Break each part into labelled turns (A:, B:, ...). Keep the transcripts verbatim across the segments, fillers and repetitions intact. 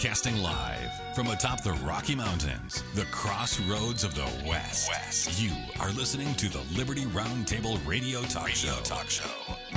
A: Broadcasting live from atop the Rocky Mountains, the crossroads of the West. West. You are listening to the Liberty Roundtable Radio Talk Radio Show. Talk Show.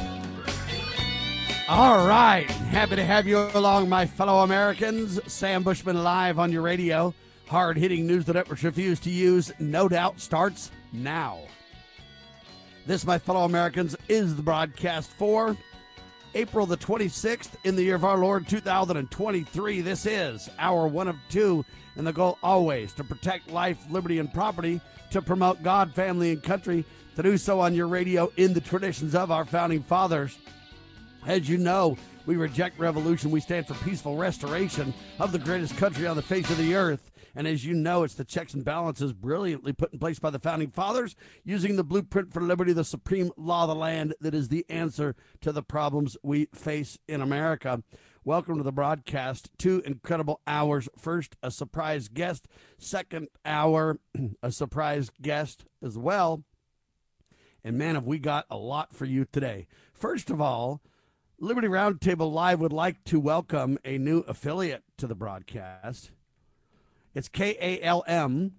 B: All right. Happy to have you along, my fellow Americans. Sam Bushman live on your radio. Hard-hitting news the networks refuse to use, no doubt, starts now. This, my fellow Americans, is the broadcast for April the twenty-sixth in the year of our Lord two thousand twenty-three. This is hour one of two, and the goal always to protect life, liberty, and property, to promote God, family, and country, to do so on your radio in the traditions of our founding fathers. As you know, we reject revolution. We stand for peaceful restoration of the greatest country on the face of the earth. And as you know, it's the checks and balances brilliantly put in place by the founding fathers, using the blueprint for liberty, the supreme law of the land, that is the answer to the problems we face in America. Welcome to the broadcast. Two incredible hours. First, a surprise guest. Second hour, a surprise guest as well. And man, have we got a lot for you today. First of all, Liberty Roundtable Live would like to welcome a new affiliate to the broadcast. It's K A L M,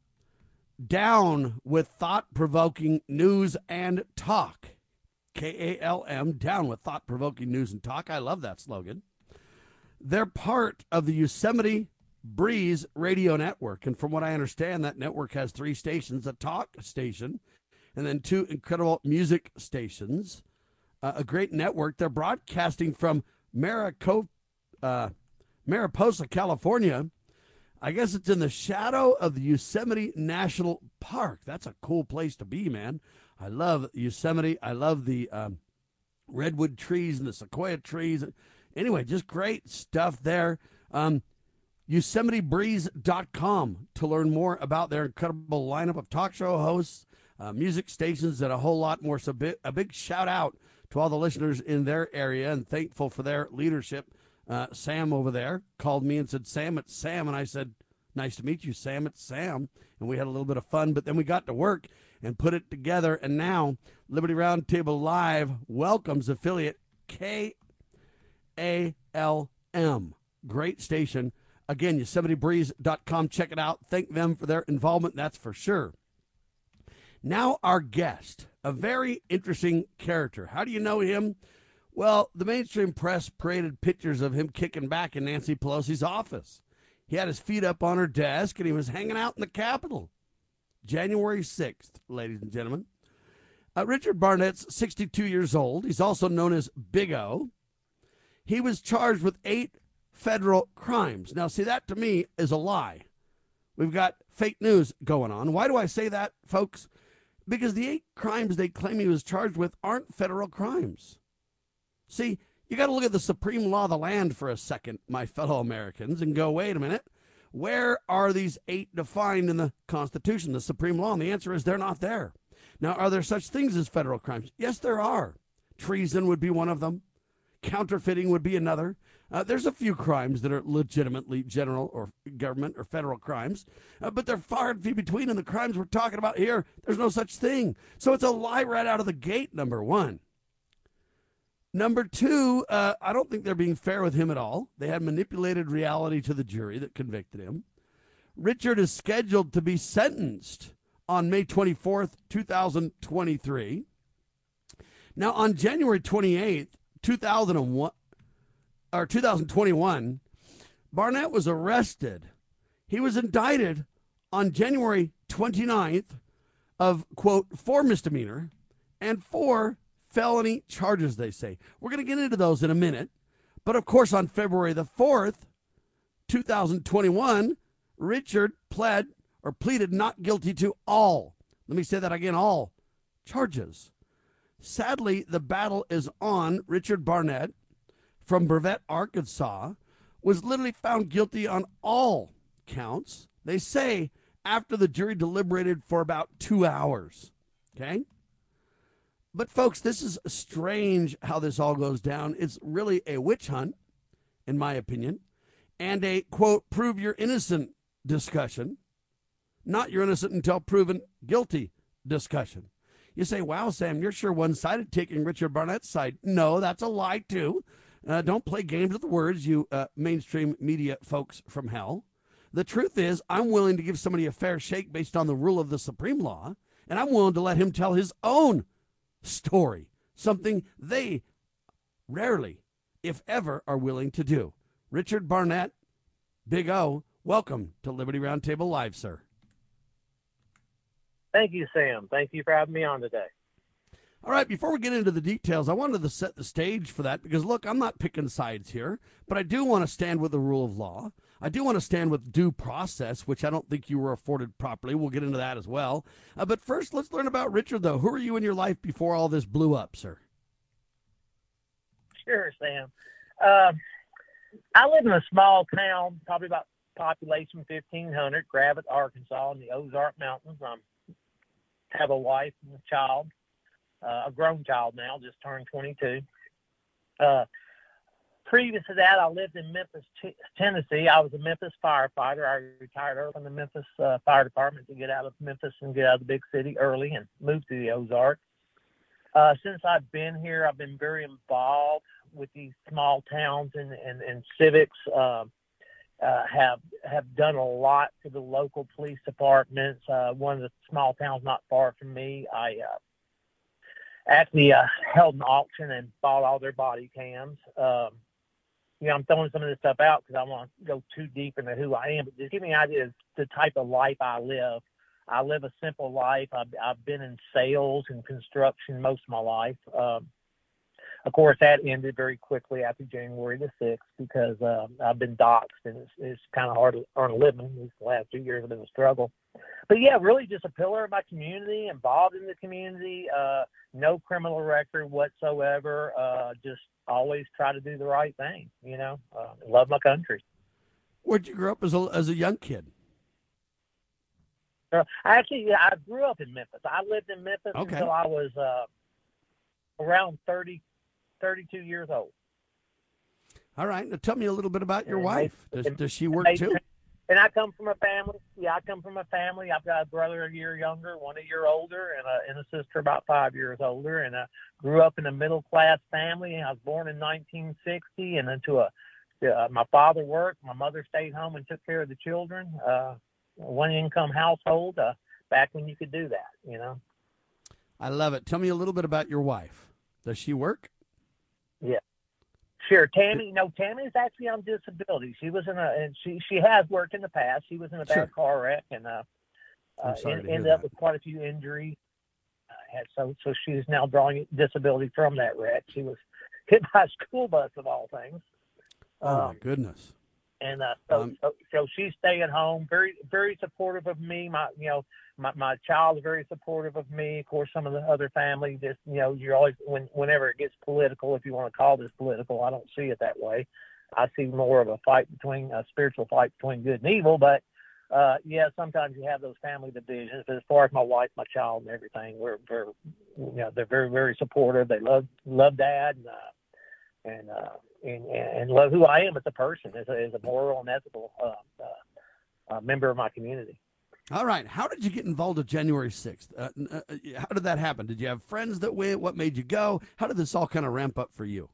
B: down with thought-provoking news and talk. K A L M, down with thought-provoking news and talk. I love that slogan. They're part of the Yosemite Breeze radio network, and from what I understand, that network has three stations, a talk station, and then two incredible music stations. Uh, a great network. They're broadcasting from Marico- uh, Mariposa, California. I guess it's in the shadow of the Yosemite National Park. That's a cool place to be, man. I love Yosemite. I love the um, redwood trees and the sequoia trees. Anyway, just great stuff there. Um, Yosemite Breeze dot com to learn more about their incredible lineup of talk show hosts, uh, music stations, and a whole lot more. So big, a big shout out to all the listeners in their area, and thankful for their leadership. Uh, Sam over there called me and said, Sam, it's Sam. And I said, nice to meet you, Sam. It's Sam. And we had a little bit of fun, but then we got to work and put it together. And now Liberty Roundtable Live welcomes affiliate K A L M. Great station. Again, Yosemite Breeze dot com. Check it out. Thank them for their involvement. That's for sure. Now our guest, a very interesting character. How do you know him? Well, the mainstream press paraded pictures of him kicking back in Nancy Pelosi's office. He had his feet up on her desk, and he was hanging out in the Capitol. January sixth, ladies and gentlemen. Uh, Richard Barnett's sixty-two years old. He's also known as Big O. He was charged with eight federal crimes. Now, see, that to me is a lie. We've got fake news going on. Why do I say that, folks? Because the eight crimes they claim he was charged with aren't federal crimes. See, you got to look at the supreme law of the land for a second, my fellow Americans, and go, wait a minute, where are these eight defined in the Constitution, the supreme law? And the answer is they're not there. Now, are there such things as federal crimes? Yes, there are. Treason would be one of them. Counterfeiting would be another. Uh, there's a few crimes that are legitimately general or government or federal crimes, uh, but they're far and few between. And the crimes we're talking about here, there's no such thing. So it's a lie right out of the gate, number one. Number two, uh, I don't think they're being fair with him at all. They had manipulated reality to the jury that convicted him. Richard is scheduled to be sentenced on May twenty-fourth, two thousand twenty-three. Now, on January twenty-eighth, two thousand one, or two thousand twenty-one, Barnett was arrested. He was indicted on January twenty-ninth of, quote, four misdemeanor and four felony charges, they say. We're going to get into those in a minute. But, of course, on February the fourth, two thousand twenty-one, Richard pled or pleaded not guilty to all, let me say that again, all charges. Sadly, the battle is on. Richard Barnett from Brevet, Arkansas, was literally found guilty on all counts. They say after the jury deliberated for about two hours. Okay? But, folks, this is strange how this all goes down. It's really a witch hunt, in my opinion, and a, quote, prove you're innocent discussion, not you're innocent until proven guilty discussion. You say, wow, Sam, you're sure one-sided taking Richard Barnett's side. No, that's a lie, too. Uh, don't play games with the words, you uh, mainstream media folks from hell. The truth is, I'm willing to give somebody a fair shake based on the rule of the supreme law, and I'm willing to let him tell his own story, something they rarely, if ever, are willing to do. Richard Barnett, Big O, welcome to Liberty Roundtable Live, sir.
C: Thank you, Sam. Thank you for having me on today.
B: All right, before we get into the details, I wanted to set the stage for that because, look, I'm not picking sides here, but I do want to stand with the rule of law. I do want to stand with due process, which I don't think you were afforded properly. We'll get into that as well. Uh, but first, let's learn about Richard, though. Who are you in your life before all this blew up, sir?
C: Sure, Sam. Uh, I live in a small town, probably about population fifteen hundred, Gravette, Arkansas, in the Ozark Mountains. I have a wife and a child. Uh, a grown child now, just turned twenty-two. Uh, previous to that, I lived in Memphis, T- Tennessee. I was a Memphis firefighter. I retired early from the Memphis uh, Fire Department to get out of Memphis and get out of the big city early and move to the Ozarks. Uh, since I've been here, I've been very involved with these small towns and, and, and civics. Uh, uh, have have done a lot for the local police departments. Uh, one of the small towns not far from me, I uh, actually uh, held an auction and bought all their body cams. Um, you know, I'm throwing some of this stuff out because I want to go too deep into who I am, but just give me an idea of the type of life I live. I live a simple life. I've, I've been in sales and construction most of my life. Um, of course, that ended very quickly after January the sixth because uh, I've been doxxed, and it's, it's kind of hard to earn a living. These last two years have been a struggle. But, yeah, really just a pillar of my community, involved in the community, uh, no criminal record whatsoever, uh, just always try to do the right thing, you know, uh, love my country.
B: Where'd you grow up as a, as a young kid?
C: Uh, actually, yeah, I grew up in Memphis. I lived in Memphis
B: Okay.
C: until I was uh, around thirty, thirty-two years old.
B: All right. Now tell me a little bit about your
C: And
B: wife.
C: they-
B: Does, does she work
C: they-
B: too?
C: And I come from a family. Yeah, I come from a family. I've got a brother a year younger, one a year older, and a, and a sister about five years older. And I grew up in a middle-class family. I was born in nineteen sixty, and into a uh, my father worked. My mother stayed home and took care of the children. Uh, one-income household uh, back when you could do that, you know.
B: I love it. Tell me a little bit about your wife. Does she work?
C: Yeah. Sure, Tammy. No, Tammy is actually on disability. She was in a, and she she has worked in the past. She was in a bad
B: Sure.
C: car wreck and uh,
B: I'm
C: uh
B: sorry
C: en-
B: to hear
C: ended up
B: that.
C: with quite a few injuries. Uh, had so so she's now drawing disability from that wreck. She was hit by a school bus of all things.
B: Oh, my
C: Um,
B: goodness.
C: And uh, so,
B: Um,
C: so, so she's staying home, very, very supportive of me. My, you know, my, my child is very supportive of me. Of course, some of the other family, just, you know, you're always, when, whenever it gets political, if you want to call this political, I don't see it that way. I see more of a fight between, a spiritual fight between good and evil. But, uh, yeah, sometimes you have those family divisions. But as far as my wife, my child, and everything, we're, we're, you know, they're very, very supportive. They love, love Dad. And, uh, and, uh, and, and love who I am as a person, as a, as a moral and ethical uh, uh, uh, member of my community.
B: All right. How did you get involved with January sixth? Uh, uh, how did that happen? Did you have friends that went? What made you go? How did this all kind of ramp up for you?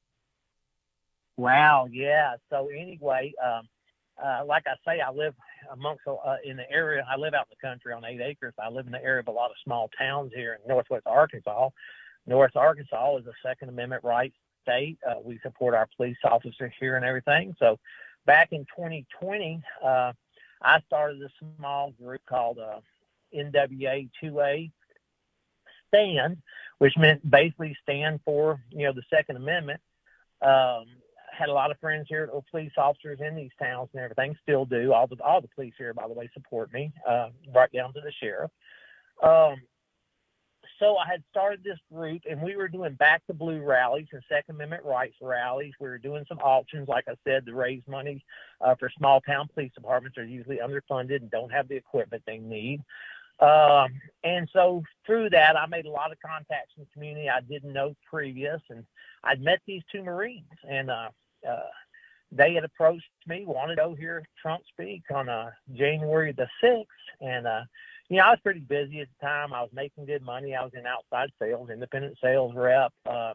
C: Wow, yeah. So anyway, um, uh, like I say, I live amongst uh, in the area. I live out in the country on eight acres. I live in the area of a lot of small towns here in northwest Arkansas. North Arkansas is a Second Amendment rights state. Uh, we support our police officers here and everything. So back in twenty twenty, uh, I started a small group called uh, N W A two A Stand, which meant basically stand for, you know, the Second Amendment. Um, had a lot of friends here that were police officers in these towns and everything, still do. All the all the police here, by the way, support me, uh, right down to the sheriff. Um, So I had started this group, and we were doing Back to Blue rallies and Second Amendment rights rallies. We were doing some auctions, like I said, to raise money uh, for small-town police departments. They're usually underfunded and don't have the equipment they need. Um, and so through that, I made a lot of contacts in the community I didn't know previous, and I'd met these two Marines, and uh, uh, they had approached me, wanted to go hear Trump speak on uh, January the sixth, and uh, you know, I was pretty busy at the time. I was making good money. I was in outside sales, independent sales rep, uh,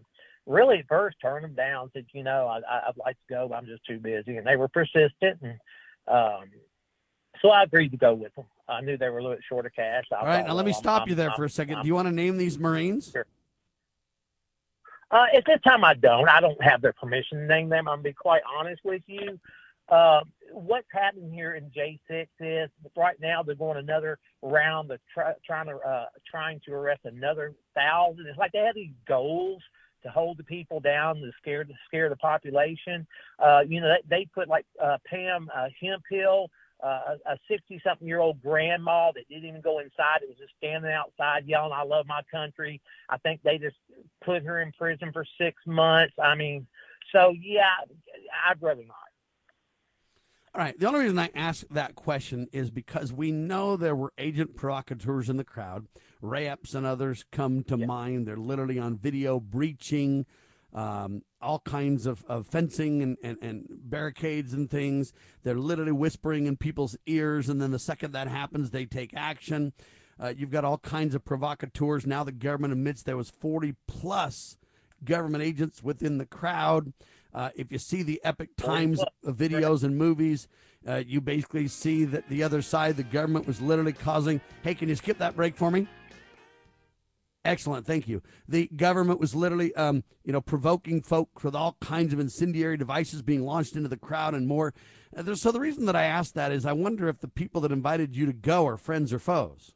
C: really at first turned them down, said, you know, I, I'd like to go, but I'm just too busy. And they were persistent. And um, so I agreed to go with them. I knew they were a little bit short of cash. I
B: All right,
C: thought,
B: now let me
C: well,
B: stop
C: I'm,
B: you there
C: I'm,
B: for a second.
C: I'm,
B: Do you want to name these Marines?
C: Sure. Uh, at this time, I don't. I don't have their permission to name them. I'm going to be quite honest with you. Uh, what's happening here in J six is right now they're going another round of try, trying to uh, trying to arrest another thousand. It's like they have these goals to hold the people down, to scare to scare the population. Uh, you know, they, they put like uh, Pam uh, Hemphill, uh, a sixty-something-year-old grandma that didn't even go inside. It was just standing outside yelling, "I love my country." I think they just put her in prison for six months. I mean, so yeah, I'd rather not.
B: All right. The only reason I ask that question is because we know there were agent provocateurs in the crowd. Raps and others come to yeah. mind. They're literally on video breaching um, all kinds of, of fencing and, and, and barricades and things. They're literally whispering in people's ears, and then the second that happens, they take action. Uh, you've got all kinds of provocateurs. Now the government admits there was forty plus government agents within the crowd. Uh, if you see the Epic Times videos and movies, uh, you basically see that the other side, the government was literally causing, hey, can you skip that break for me? Excellent, thank you. The government was literally, um, you know, provoking folks with all kinds of incendiary devices being launched into the crowd and more. Uh, so the reason that I asked that is I wonder if the people that invited you to go are friends or foes.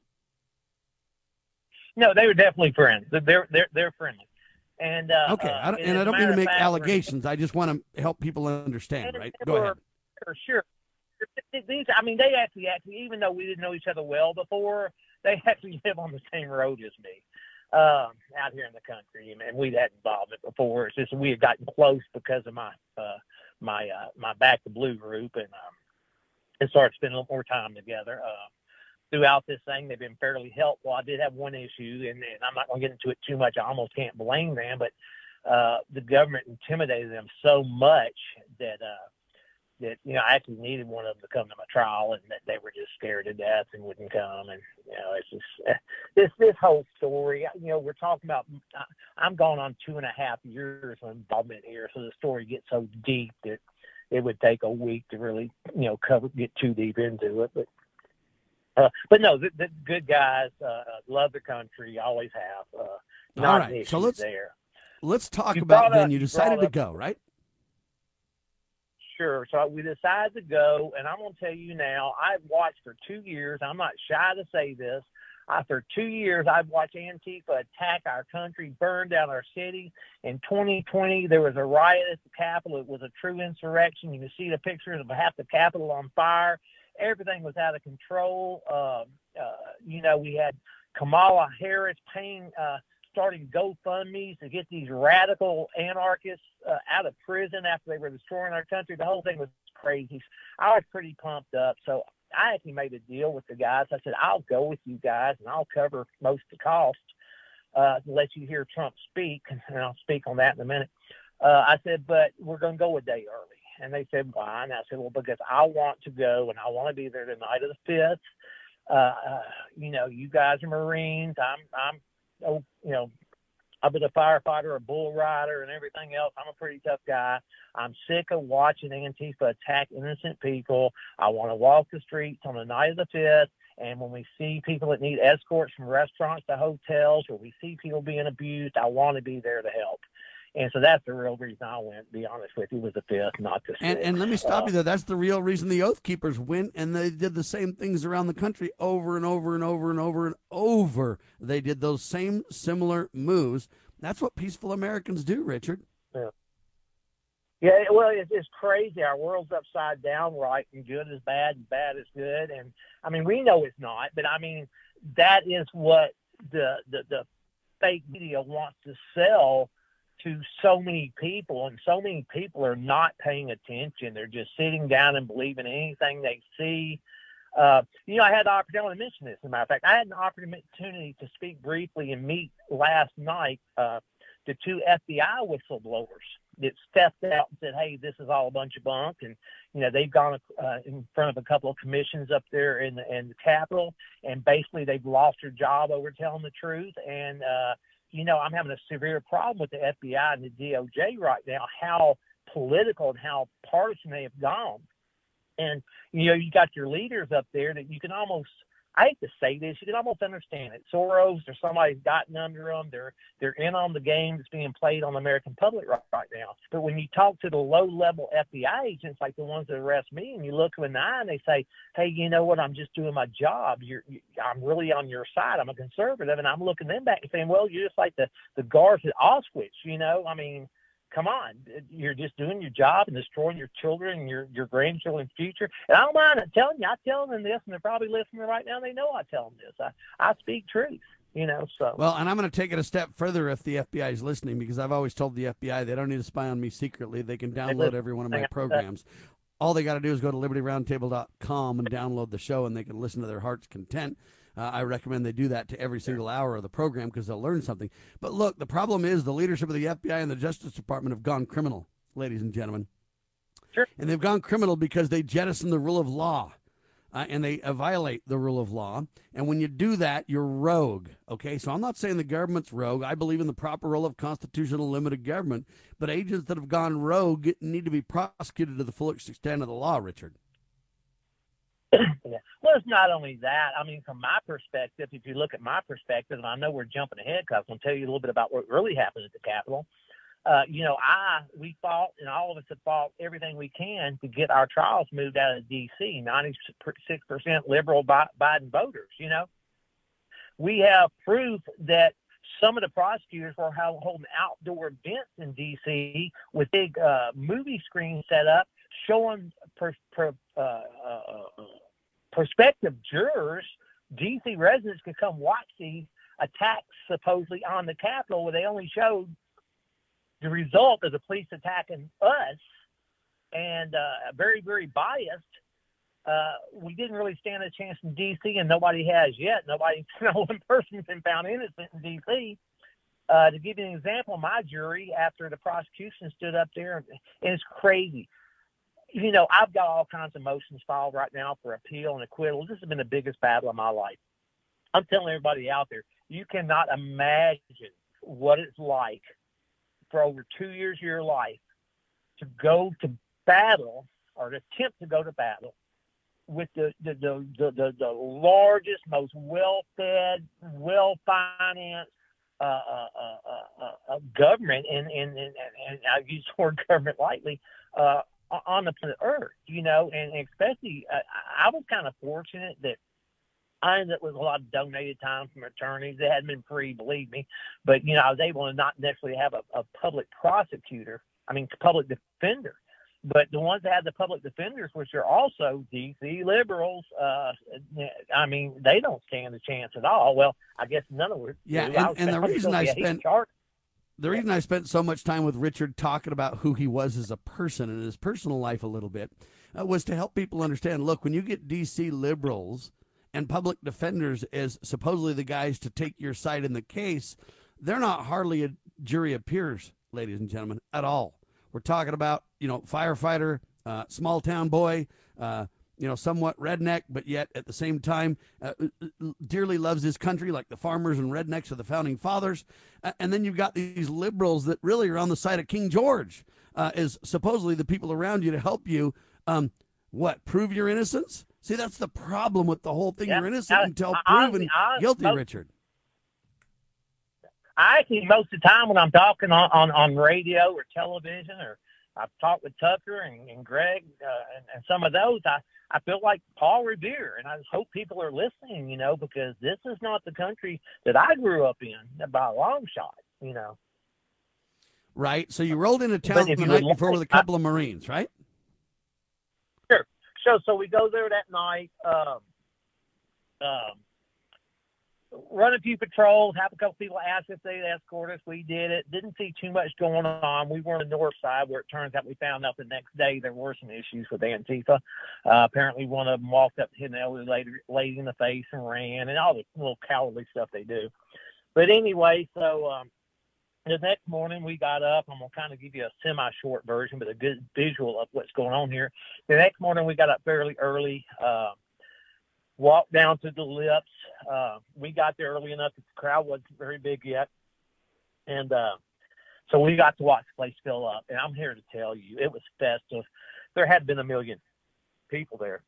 C: No, they were definitely friends. They're they're they're friendly. And uh,
B: okay, I don't,
C: uh,
B: and I don't mean to make
C: fact,
B: allegations. I just want to help people understand, right? Go
C: were,
B: ahead.
C: Sure, sure. These, I mean, they actually, actually, even though we didn't know each other well before, they actually live on the same road as me um, out here in the country, and we'd had involvement before. It's just we had gotten close because of my uh, my uh, my Back to Blue group, and um, and started spending a little more time together. Uh, Throughout this thing, they've been fairly helpful. I did have one issue, and, and I'm not going to get into it too much. I almost can't blame them, but uh, the government intimidated them so much that uh, that you know I actually needed one of them to come to my trial, and that they were just scared to death and wouldn't come. And you know, it's just uh, this this whole story. You know, we're talking about. Uh, I'm going on two and a half years of involvement here, so the story gets so deep that it would take a week to really you know cover get too deep into it, but. Uh, but no, the, the good guys uh, love their country, always have. Uh, not
B: All right,
C: an
B: so let's
C: there.
B: let's talk
C: you
B: about then.
C: Up,
B: you decided
C: you
B: to go, right?
C: Sure. So we decided to go, and I'm going to tell you now. I've watched for two years. I'm not shy to say this. I, for two years, I've watched Antifa attack our country, burn down our cities. In twenty twenty, there was a riot at the Capitol. It was a true insurrection. You can see the pictures of half the Capitol on fire. Everything was out of control. Uh, uh, you know, we had Kamala Harris paying, uh, starting GoFundMe's to get these radical anarchists uh, out of prison after they were destroying our country. The whole thing was crazy. I was pretty pumped up. So I actually made a deal with the guys. I said, I'll go with you guys, and I'll cover most of the cost uh, to let you hear Trump speak, and I'll speak on that in a minute. Uh, I said, but we're going to go a day early. And they said, why? And I said, well, because I want to go and I want to be there the night of the fifth. Uh, uh, you know, you guys are Marines. I'm, I'm, oh, you know, I've been a firefighter, a bull rider, and everything else. I'm a pretty tough guy. I'm sick of watching Antifa attack innocent people. I want to walk the streets on the night of the fifth. And when we see people that need escorts from restaurants to hotels, or we see people being abused, I want to be there to help. And so that's the real reason I went, to be honest with you, was the fifth, not the sixth.
B: And, and let me stop
C: uh,
B: you there. That's the real reason the Oath Keepers went, and they did the same things around the country over and over and over and over and over. They did those same similar moves. That's what peaceful Americans do, Richard.
C: Yeah, yeah well, it's, it's crazy. Our world's upside down, right, and good is bad and bad is good. And, I mean, we know it's not, but, I mean, that is what the the, the fake media wants to sell to so many people, and so many people are not paying attention. They're just sitting down and believing anything they see. Uh, you know, I had the opportunity to mention this, as a matter of fact. I had an opportunity to speak briefly and meet last night uh, the two F B I whistleblowers that stepped out and said, hey, this is all a bunch of bunk. And, you know, they've gone uh, in front of a couple of commissions up there in the, in the Capitol, and basically they've lost their job over telling the truth. And, uh, you know, I'm having a severe problem with the F B I and the D O J right now, how political and how partisan they have gone. And, you know, you got your leaders up there that you can almost, I hate to say this, you can almost understand it. Soros or somebody's gotten under them. They're they're in on the game that's being played on the American public right, right now. But when you talk to the low-level F B I agents, like the ones that arrest me, and you look them in the eye and they say, hey, you know what, I'm just doing my job. You're, you, I'm really on your side. I'm a conservative. And I'm looking them back and saying, well, you're just like the, the guards at Auschwitz, you know. I mean, come on, you're just doing your job and destroying your children and your, your grandchildren's future. And I don't mind telling you, I tell them this, and they're probably listening right now. They know I tell them this. I, I speak truth, you know. So
B: well, and I'm going to take it a step further if the F B I is listening, because I've always told the F B I they don't need to spy on me secretly. They can download every one of my programs. All they got to do is go to liberty roundtable dot com and download the show, and they can listen to their heart's content. Uh, I recommend they do that to every single hour of the program because they'll learn something. But look, the problem is the leadership of the F B I and the Justice Department have gone criminal, ladies and gentlemen.
C: Sure.
B: And they've gone criminal because they jettison the rule of law, uh, and they uh, violate the rule of law. And when you do that, you're rogue. Okay, so I'm not saying the government's rogue. I believe in the proper role of constitutional limited government. But agents that have gone rogue need to be prosecuted to the full extent of the law, Richard.
C: Yeah. Well, it's not only that. I mean, from my perspective, if you look at my perspective, and I know we're jumping ahead because I'm going to tell you a little bit about what really happened at the Capitol. Uh, you know, I we fought, and all of us have fought everything we can to get our trials moved out of D C ninety-six percent liberal Biden voters, you know. We have proof that some of the prosecutors were holding outdoor events in D C with big uh, movie screens set up, showing per, per, uh, uh, prospective jurors, D C residents, could come watch these attacks supposedly on the Capitol, where they only showed the result of the police attacking us, and uh, very, very biased. Uh, we didn't really stand a chance in D C, and nobody has yet. Nobody, no one person's been found innocent in D C. Uh, to give you an example, my jury, after the prosecution stood up there, and it's crazy. You know, I've got all kinds of motions filed right now for appeal and acquittal. This has been the biggest battle of my life. I'm telling everybody out there, you cannot imagine what it's like for over two years of your life to go to battle or to attempt to go to battle with the the the, the, the, the largest, most well-fed, well-financed uh, uh, uh, uh, uh, government, and, and, and, and I use the word government lightly, uh, on the planet Earth, you know, and especially uh, I was kind of fortunate that I ended up with a lot of donated time from attorneys. They hadn't been free, believe me, but, you know, I was able to not necessarily have a, a public prosecutor, I mean, public defender. But the ones that had the public defenders, which are also D C liberals, uh, I mean, they don't stand a chance at all. Well, I guess none of them.
B: Yeah, and, and the reason I spent the reason I spent so much time with Richard talking about who he was as a person and his personal life a little bit uh, was to help people understand. Look, when you get D C liberals and public defenders as supposedly the guys to take your side in the case, they're not hardly a jury of peers, ladies and gentlemen, at all. We're talking about, you know, firefighter, uh, small town boy, uh, you know, somewhat redneck, but yet at the same time uh, dearly loves his country, like the farmers and rednecks of the founding fathers. Uh, and then you've got these liberals that really are on the side of King George, uh, as supposedly the people around you to help you, um, what, prove your innocence? See, that's the problem with the whole thing. Yeah. You're innocent I, until I, proven I, I, guilty, most, Richard.
C: I actually, most of the time when I'm talking on, on, on radio or television, or I've talked with Tucker and, and Greg uh, and, and some of those, I, I feel like Paul Revere, and I just hope people are listening, you know, because this is not the country that I grew up in by a long shot, you know.
B: Right. So you rolled into town the night before with a couple I, of Marines, right?
C: Sure. So, so we go there that night, um, um, run a few patrols, have a couple people ask if they'd escort us. We did it. Didn't see too much going on. We were on the north side, where it turns out we found out the next day there were some issues with Antifa. Uh, apparently one of them walked up, hit an elderly lady, lady in the face and ran, and all the little cowardly stuff they do. But anyway, so um, the next morning we got up. I'm going to kind of give you a semi-short version, but a good visual of what's going on here. The next morning we got up fairly early, uh, walked down to the lips. Uh, we got there early enough that the crowd wasn't very big yet. And uh, so we got to watch the place fill up. And I'm here to tell you, it was festive. There had been a million people there.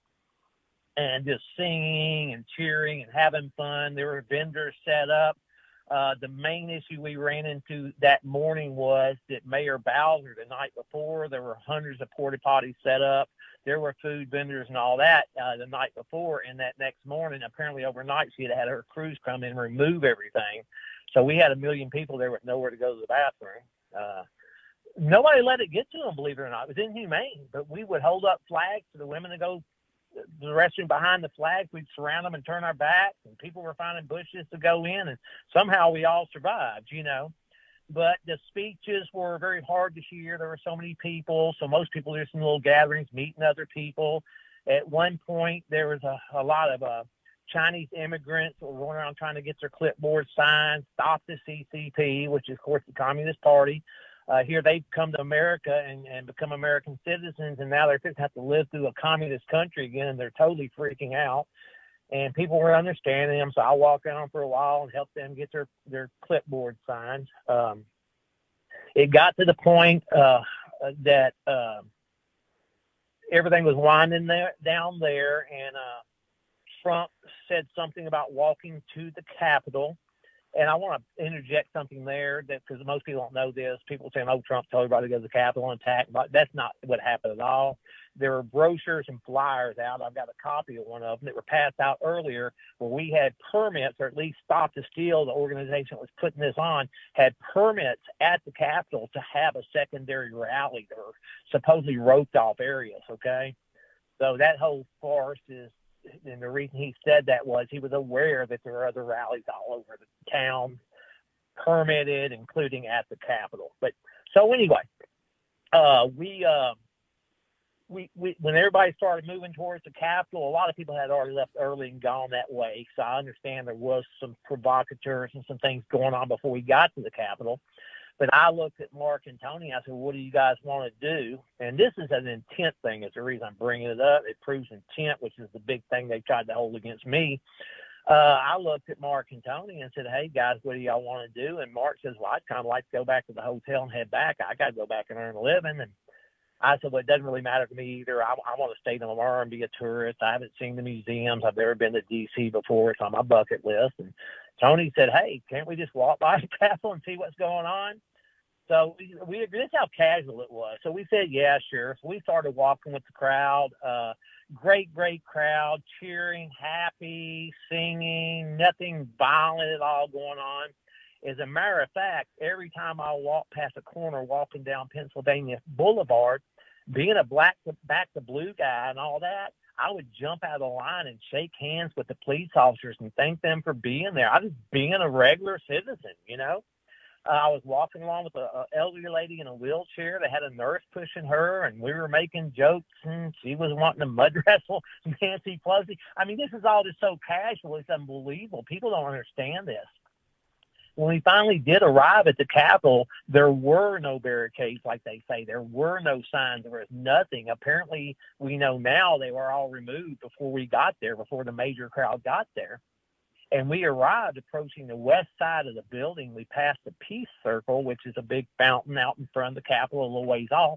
C: And just singing and cheering and having fun. There were vendors set up. Uh, the main issue we ran into that morning was that Mayor Bowser, the night before, there were hundreds of porta potties set up. There were food vendors and all that uh, the night before. And that next morning, apparently overnight, she had had her crews come in and remove everything. So we had a million people there with nowhere to go to the bathroom. Uh, nobody let it get to them, believe it or not. It was inhumane. But we would hold up flags for the women to go the restroom behind the flags. We'd surround them and turn our backs, and people were finding bushes to go in, and somehow we all survived, you know. But the speeches were very hard to hear. There were so many people, so most people were just in little gatherings, meeting other people. At one point, there was a, a lot of uh, Chinese immigrants that were going around trying to get their clipboard signs, stop the C C P, which is, of course, the Communist Party. Uh, here they've come to America and, and become American citizens, and now they're going to have to live through a communist country again, and they're totally freaking out. And people were understanding them, so I walked around for a while and helped them get their, their clipboard signs. Um, it got to the point uh, that uh, everything was winding there, down there, and uh, Trump said something about walking to the Capitol. And I want to interject something there, that because most people don't know this. People saying, oh, Trump told everybody to go to the Capitol and attack. But that's not what happened at all. There were brochures and flyers out. I've got a copy of one of them that were passed out earlier where we had permits, or at least Stop the Steal, the organization that was putting this on, had permits at the Capitol to have a secondary rally. There were supposedly roped off areas, okay? So that whole farce is, and the reason he said that was he was aware that there are other rallies all over the town, permitted, including at the Capitol. But so anyway, uh, we, uh, we, we, when everybody started moving towards the Capitol, a lot of people had already left early and gone that way. So I understand there was some provocateurs and some things going on before we got to the Capitol. But I looked at Mark and Tony. I said, what do you guys want to do? And this is an intent thing. It's the reason I'm bringing it up. It proves intent, which is the big thing they tried to hold against me. Uh, I looked at Mark and Tony and said, hey, guys, what do y'all want to do? And Mark says, well, I'd kind of like to go back to the hotel and head back. I got to go back and earn a living. And I said, well, it doesn't really matter to me either. I, I want to stay tomorrow and be a tourist. I haven't seen the museums. I've never been to D C before. It's on my bucket list. And Tony said, hey, can't we just walk by the Capitol and see what's going on? So we, we this is how casual it was. So we said, yeah, sure. So we started walking with the crowd. Uh, great, great crowd, cheering, happy, singing, nothing violent at all going on. As a matter of fact, every time I walk past a corner walking down Pennsylvania Boulevard, being a black back to blue guy and all that, I would jump out of the line and shake hands with the police officers and thank them for being there. I was being a regular citizen, you know. Uh, I was walking along with an elderly lady in a wheelchair that had a nurse pushing her, and we were making jokes, and she was wanting to mud wrestle Nancy Pelosi. I mean, this is all just so casual. It's unbelievable. People don't understand this. When we finally did arrive at the Capitol, there were no barricades like they say. There were no signs. There was nothing. Apparently, we know now they were all removed before we got there, before the major crowd got there. And we arrived approaching the west side of the building. We passed the Peace Circle, which is a big fountain out in front of the Capitol a little ways off.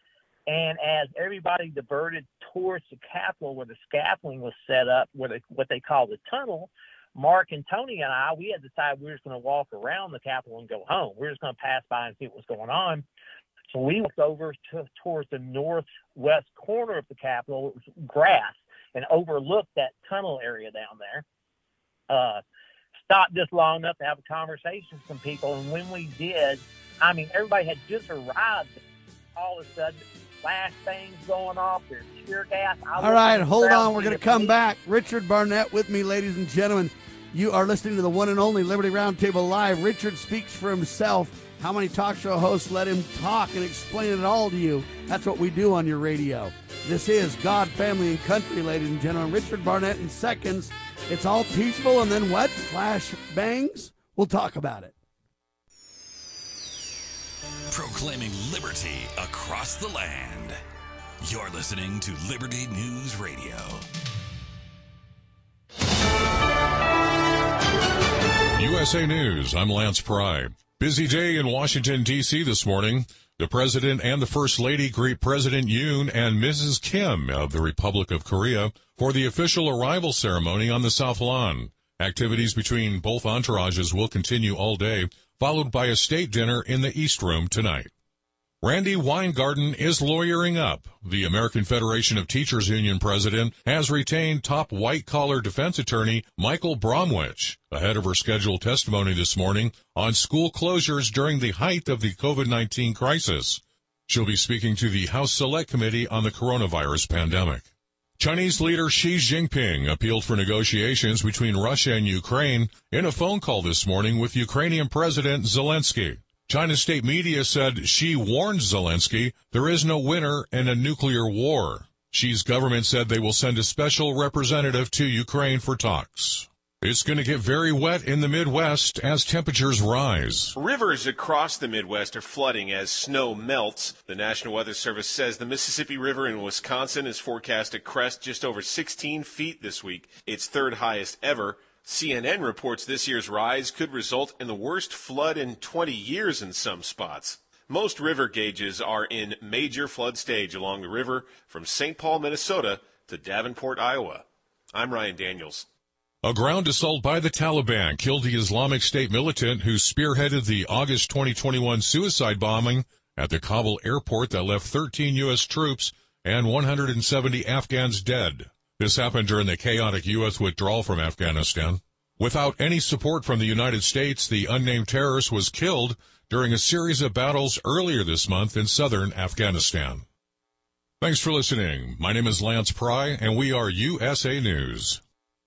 C: And as everybody diverted towards the Capitol where the scaffolding was set up, where they, what they call the tunnel, Mark and Tony and I, we had decided we were just going to walk around the Capitol and go home. We were just going to pass by and see what was going on. So we walked over to, towards the northwest corner of the Capitol. It was grass and overlooked that tunnel area down there. Uh, stopped just long enough to have a conversation with some people. And when we did, I mean, everybody had just arrived. All of a sudden, flash things going off. There's tear gas. I
B: All right, hold on. We're going to come back. Richard Barnett with me, ladies and gentlemen. You are listening to the one and only Liberty Roundtable Live. Richard speaks for himself. How many talk show hosts let him talk and explain it all to you? That's what we do on your radio. This is God, Family, and Country, ladies and gentlemen. Richard Barnett in seconds. It's all peaceful, and then what? Flash bangs? We'll talk about it.
A: Proclaiming liberty across the land. You're listening to Liberty News Radio.
D: U S A News, I'm Lance Pry. Busy day in Washington, D C this morning. The President and the First Lady greet President Yoon and Missus Kim of the Republic of Korea for the official arrival ceremony on the South Lawn. Activities between both entourages will continue all day, followed by a state dinner in the East Room tonight. Randy Weingarten is lawyering up. The American Federation of Teachers Union president has retained top white-collar defense attorney Michael Bromwich ahead of her scheduled testimony this morning on school closures during the height of the COVID nineteen crisis. She'll be speaking to the House Select Committee on the coronavirus pandemic. Chinese leader Xi Jinping appealed for negotiations between Russia and Ukraine in a phone call this morning with Ukrainian President Zelensky. China's state media said Xi warned Zelensky there is no winner in a nuclear war. Xi's government said they will send a special representative to Ukraine for talks. It's going to get very wet in the Midwest as temperatures rise.
E: Rivers across the Midwest are flooding as snow melts. The National Weather Service says the Mississippi River in Wisconsin is forecast to crest just over sixteen feet this week, its third highest ever. C N N reports this year's rise could result in the worst flood in twenty years in some spots. Most river gauges are in major flood stage along the river from Saint Paul, Minnesota to Davenport, Iowa. I'm Ryan Daniels.
D: A ground assault by the Taliban killed the Islamic State militant who spearheaded the August twenty twenty-one suicide bombing at the Kabul airport that left thirteen U S troops and one hundred seventy Afghans dead. This happened during the chaotic U S withdrawal from Afghanistan. Without any support from the United States, the unnamed terrorist was killed during a series of battles earlier this month in southern Afghanistan. Thanks for listening. My name is Lance Pry, and we are U S A News.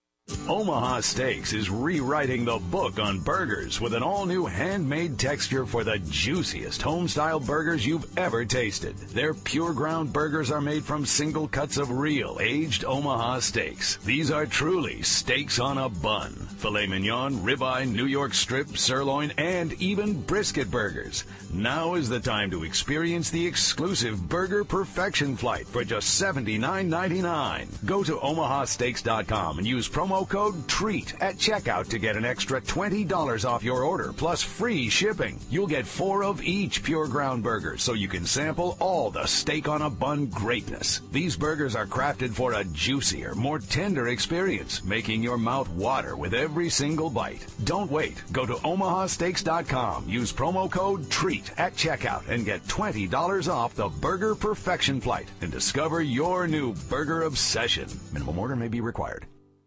F: Omaha Steaks is rewriting the book on burgers with an all-new handmade texture for the juiciest home-style burgers you've ever tasted. Their pure ground burgers are made from single cuts of real aged Omaha steaks. These are truly steaks on a bun. Filet mignon, ribeye, New York strip, sirloin, and even brisket burgers. Now is the time to experience the exclusive Burger Perfection Flight for just seventy-nine ninety-nine. Go to omaha steaks dot com and use promo code TREAT at checkout to get an extra twenty dollars off your order, plus free shipping. You'll get four of each pure ground burgers, so you can sample all the steak on a bun greatness. These burgers are crafted for a juicier, more tender experience, making your mouth water with every single bite. Don't wait. Go to omaha steaks dot com, use promo code TREAT at checkout, and get twenty dollars off the Burger Perfection Flight and discover your new burger obsession. Minimum order may be required.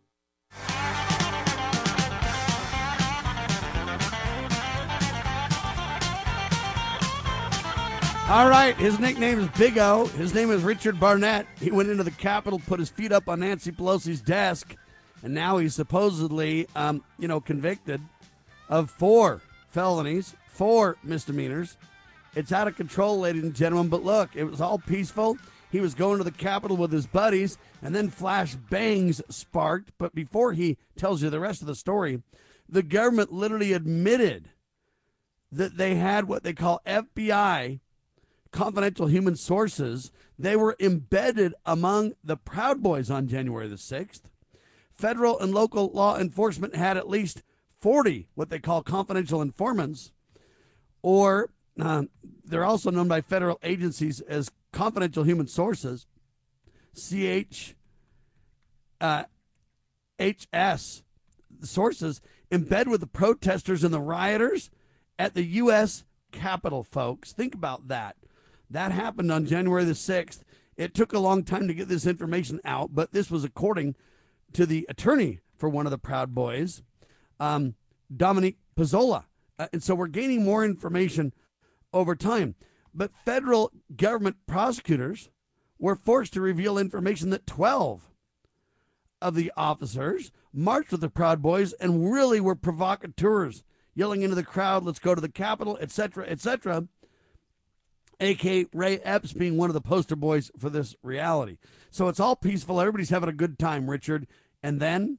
B: All right, his nickname is Big O. His name is Richard Barnett. He went into the Capitol, put his feet up on Nancy Pelosi's desk, and now he's supposedly, um, you know, convicted of four felonies, four misdemeanors. It's out of control, ladies and gentlemen, but look, it was all peaceful. He was going to the Capitol with his buddies, and then flash bangs sparked. But before he tells you the rest of the story, the government literally admitted that they had what they call F B I, confidential human sources. They were embedded among the Proud Boys on January the sixth. Federal and local law enforcement had at least forty what they call confidential informants, or uh, they're also known by federal agencies as confidential human sources, C H, uh, H S, sources embed with the protesters and the rioters at the U S Capitol, folks. Think about that. That happened on January the sixth. It took a long time to get this information out, but this was according to the attorney for one of the Proud Boys, um, Dominique Pizzola. Uh, and so we're gaining more information over time. But federal government prosecutors were forced to reveal information that twelve of the officers marched with the Proud Boys and really were provocateurs, yelling into the crowd, "Let's go to the Capitol," et cetera, et cetera. A K Ray Epps being one of the poster boys for this reality. So it's all peaceful. Everybody's having a good time, Richard. And then?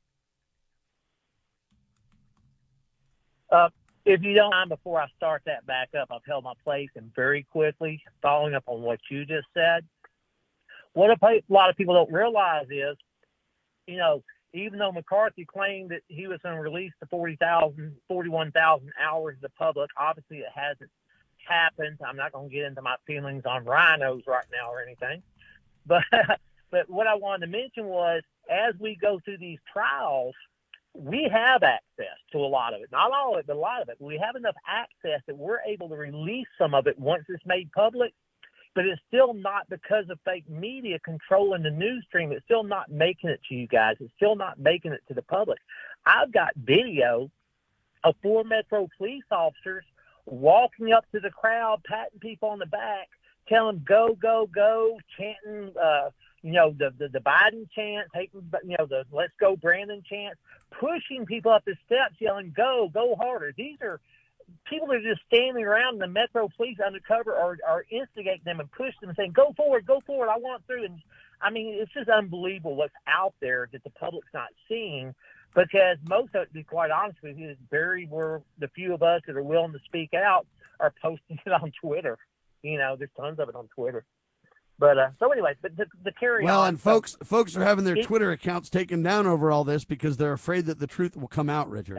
C: Uh, if you don't mind, before I start that back up, I've held my place, and very quickly, following up on what you just said, what a lot of people don't realize is, you know, even though McCarthy claimed that he was going to release the forty thousand, forty-one thousand hours to the public. Obviously, it hasn't happened. I'm not going to get into my feelings on rhinos right now or anything. But, but what I wanted to mention was, as we go through these trials, we have access to a lot of it. Not all of it, but a lot of it. We have enough access that we're able to release some of it once it's made public. But it's still not because of fake media controlling the news stream. It's still not making it to you guys. It's still not making it to the public. I've got video of four Metro police officers walking up to the crowd, patting people on the back, telling them, go, go, go, chanting, uh, you know, the, the, the Biden chant, taking, you know, the let's go Brandon chant, pushing people up the steps, yelling, go, go harder. These are people that are just standing around in the Metro police undercover or are instigating them and push them and saying, go forward, go forward, I want through. And I mean, it's just unbelievable what's out there that the public's not seeing, because most of it, to be quite honest with you, is very where the few of us that are willing to speak out are posting it on Twitter. You know, there's tons of it on Twitter. But uh, so anyway, but the, the carry
B: well,
C: on.
B: and folks,
C: so,
B: folks are having their
C: it,
B: Twitter accounts taken down over all this because they're afraid that the truth will come out, Richard.
C: Yeah.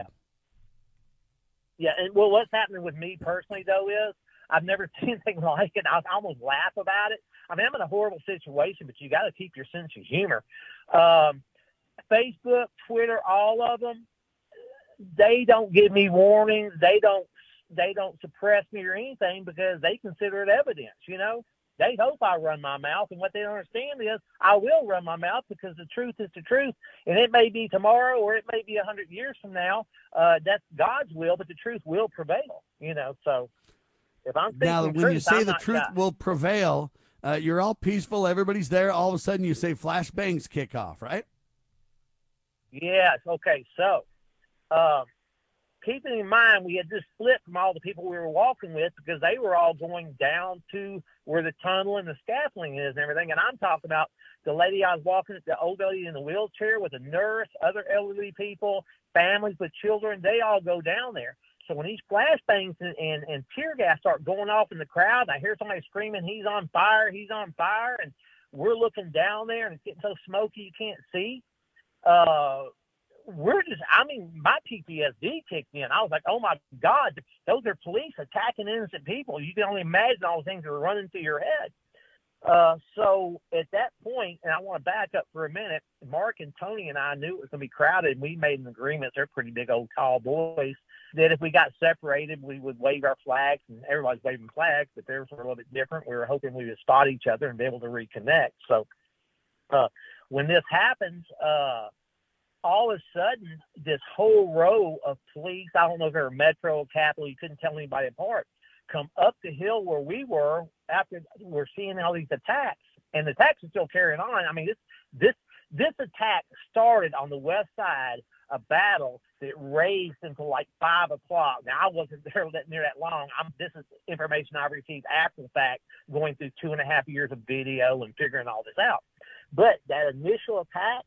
C: Yeah, and well, what's happening with me personally, though, is I've never seen anything like it. I almost laugh about it. I mean, I'm in a horrible situation, but you got to keep your sense of humor. Um, Facebook, Twitter, all of them, they don't give me warnings. They don't, they don't suppress me or anything because they consider it evidence, you know. They hope I run my mouth, and what they don't understand is I will run my mouth because the truth is the truth, and it may be tomorrow or it may be a hundred years from now. Uh, that's God's will, but the truth will prevail, you know. So if I'm speaking
B: now,
C: the
B: when
C: truth,
B: you say
C: I'm
B: the
C: not
B: truth
C: God.
B: will prevail, uh, you're all peaceful, everybody's there. All of a sudden, you say flashbangs kick off, right?
C: Yes. Okay. So, um, keeping in mind, we had just split from all the people we were walking with because they were all going down to where the tunnel and the scaffolding is and everything. And I'm talking about the lady I was walking at, the old lady in the wheelchair with a nurse, other elderly people, families with children. They all go down there. So when these flashbangs and, and, and tear gas start going off in the crowd, I hear somebody screaming, he's on fire, he's on fire. And we're looking down there and it's getting so smoky you can't see. Uh, We're just, I mean, my P T S D kicked in. I was like, oh, my God, those are police attacking innocent people. You can only imagine all the things that are running through your head. Uh, so at that point, and I want to back up for a minute, Mark and Tony and I knew it was going to be crowded, and we made an agreement. They're pretty big old tall boys, that if we got separated, we would wave our flags, and everybody's waving flags, but theirs were a little bit different. We were hoping we would spot each other and be able to reconnect. So uh, when this happens, uh, all of a sudden, this whole row of police, I don't know if they were Metro or Capitol, you couldn't tell anybody apart, come up the hill where we were after we're seeing all these attacks. And the attacks are still carrying on. I mean, this this this attack started on the west side, a battle that raised until like five o'clock. Now, I wasn't there near that long. I'm, this is information I received after the fact, going through two and a half years of video and figuring all this out. But that initial attack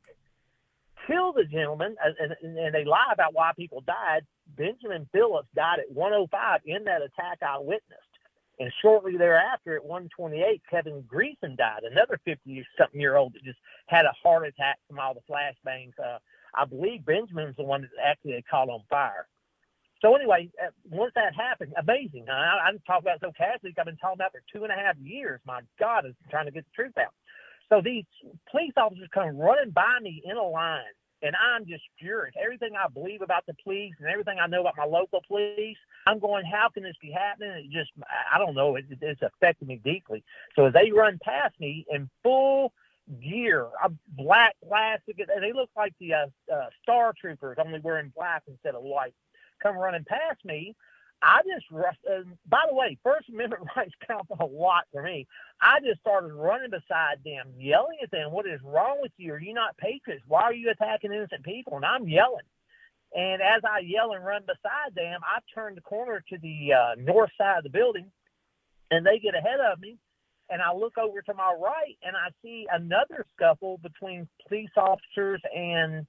C: killed a gentleman, and, and, and they lie about why people died. Benjamin Phillips died at one oh five in that attack I witnessed. And shortly thereafter, at one twenty-eight, Kevin Greason died, another fifty-something-year-old that just had a heart attack from all the flashbangs. Uh, I believe Benjamin's the one that actually had caught on fire. So anyway, uh, once that happened, amazing. I, I didn't talk about it so casually. I've been talking about it for two and a half years. My God, I'm trying to get the truth out. So these police officers come running by me in a line, and I'm just furious. Everything I believe about the police and everything I know about my local police, I'm going, how can this be happening? It just, I don't know. It, it's affected me deeply. So as they run past me in full gear, black plastic, and they look like the uh, uh, Star Troopers, only wearing black instead of white, come running past me. I just rushed. Uh, by the way, First Amendment rights count a lot for me. I just started running beside them, yelling at them, what is wrong with you? Are you not patriots? Why are you attacking innocent people? And I'm yelling. And as I yell and run beside them, I turn the corner to the uh, north side of the building, and they get ahead of me. And I look over to my right, and I see another scuffle between police officers and